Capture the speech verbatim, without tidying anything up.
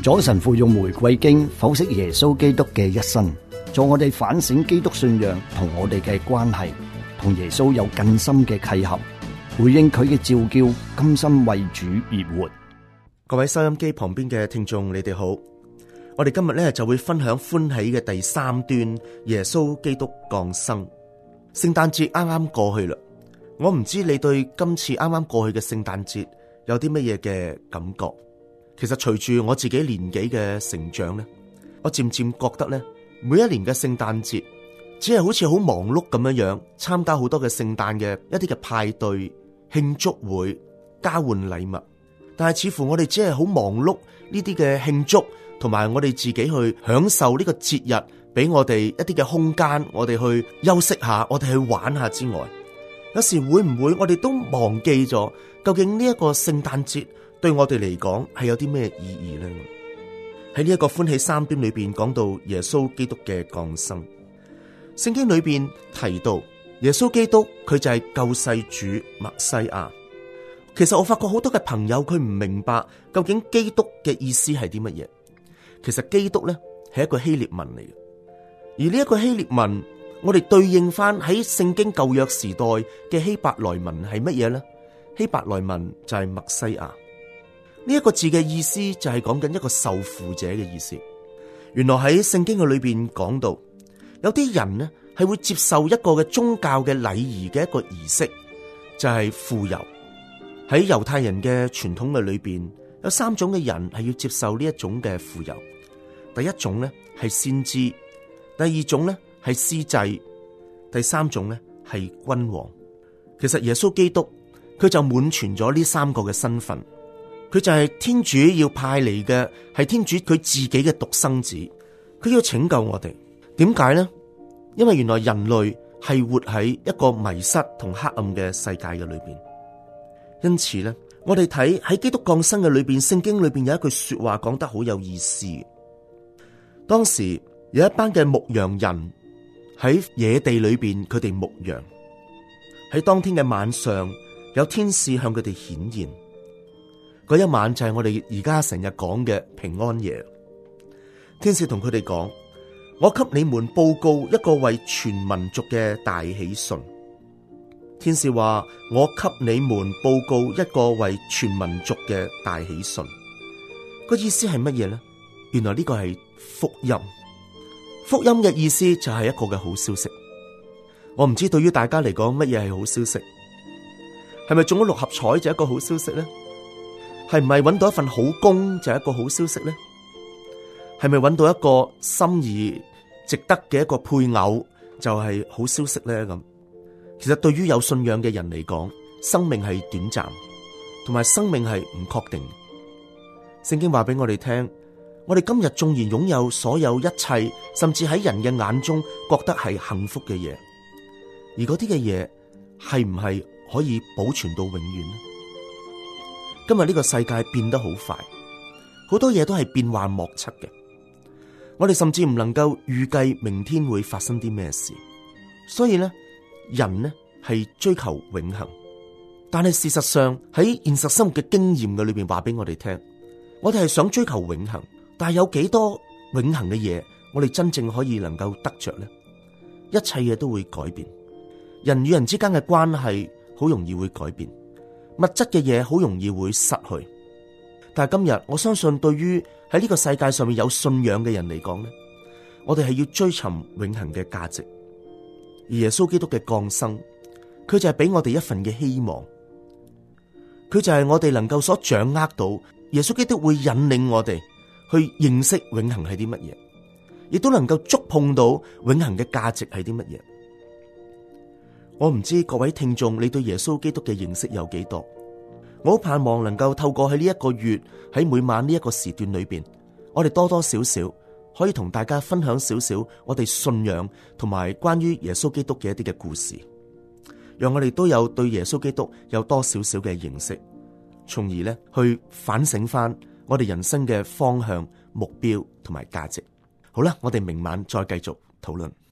左神父用玫瑰經剖析耶穌基督嘅一生，助我哋反省基督信仰同我哋嘅關係，同耶穌有更深嘅契合，回應佢嘅召叫，甘心為主而活。 各位收音機旁邊嘅聽眾，你哋好。我哋今日咧就會分享歡喜嘅第三端，耶穌基督降生。聖誕節啱啱過去啦，我唔知你對今次啱啱過去嘅聖誕節有啲乜嘢嘅感覺。其實隨住我自己年紀嘅成長咧，我漸漸覺得咧，每一年嘅聖誕節只係好似好忙碌咁樣樣，參加好多嘅聖誕嘅一啲嘅派對、慶祝會、交換禮物，但係似乎我哋只係好忙碌呢啲嘅慶祝，同埋我哋自己去享受呢個節日，俾我哋一啲嘅空間，我哋去休息下，我哋去玩下之外，有時會唔會我哋都忘記咗，究竟呢一個聖誕節對我哋嚟講係有啲咩意義呢？喺呢一個歡喜三端裏邊講到耶穌基督嘅降生，聖經裏邊提到耶穌基督佢就係救世主默西亞。其實我發覺好多嘅朋友佢唔明白究竟基督嘅意思係啲乜嘢。其實基督咧係一個希臘文嚟嘅，而呢一個希臘文，我哋對應翻喺聖經舊約時代嘅希伯來文係乜嘢呢？希伯來文就係默西亞。呢一個字嘅意思就係講緊一個受傅者嘅意思。原來喺聖經嘅裏邊講到，有啲人呢係會接受一個嘅宗教嘅禮儀嘅一個儀式，就係傅油。喺猶太人嘅傳統嘅裏邊，有三種嘅人係要接受呢一種嘅傅油。第一種咧係先知，第二種咧係司祭，第三種咧係君王。其實耶穌基督佢就滿全咗呢三個嘅身份，佢就係天主要派嚟嘅，係天主佢自己嘅獨生子，佢要拯救我哋。點解呢？因為原來人類係活喺一個迷失同黑暗嘅世界嘅裏邊，因此咧，我哋睇喺基督降生嘅裏邊，聖經裏邊有一句說話講得好有意思。當時有一班嘅牧羊人喺野地裏邊，佢哋牧羊。喺當天嘅晚上，有天使向佢哋顯現。嗰一晚就係我哋而家成日講嘅平安夜。天使同佢哋講：我給你們報告一個為全民族嘅大喜訊。天使話：我給你們報告一個為全民族嘅大喜訊。個意思係乜嘢呢？原來呢個係福音。福音嘅意思就係一個嘅好消息。我唔知對於大家嚟講乜嘢係好消息？係咪中咗六合彩就係一個好消息呢？係唔係揾到一份好工就係一個好消息呢？係咪揾到一個心儀值得嘅一個配偶就係好消息呢？咁其實對於有信仰嘅人嚟講，生命係短暫，同埋生命係唔確定。聖經話俾我哋聽，我哋今日縱然擁有所有一切，甚至喺人嘅眼中覺得係幸福嘅嘢，而嗰啲嘅嘢係唔係可以保存到永遠呢？今日呢個世界變得好快，好多嘢都係變幻莫測嘅。我哋甚至唔能夠預計明天會發生啲咩事，所以呢，人呢係追求永恆，但係事實上喺現實生活嘅經驗嘅裏邊話俾我哋聽，我哋係想追求永恆，但係有幾多永恆嘅嘢我哋真正可以能夠得着呢？一切嘢都會改變，人與人之間嘅關係好容易會改變，物質嘅嘢好容易會失去。但係今日我相信，對於喺呢個世界上面有信仰嘅人嚟講呢，我哋係要追尋永恆嘅價值。而耶穌基督嘅降生，佢就係俾我哋一份嘅希望，佢就係我哋能夠所掌握到，耶穌基督會引領我哋去認識永恆係啲乜嘢，亦都能夠觸碰到永恆嘅價值係啲乜嘢。我唔知各位聽眾你對耶穌基督嘅認識有幾多？我好盼望能夠透過喺呢一個月，喺每晚呢一個時段裏邊，我哋多多少少可以同大家分享少少我哋信仰同埋關於耶穌基督嘅一啲嘅故事，讓我哋都有對耶穌基督有多少少嘅認識，從而咧去反省翻我哋人生嘅方向、目標同埋價值。好啦，我哋明晚再繼續討論。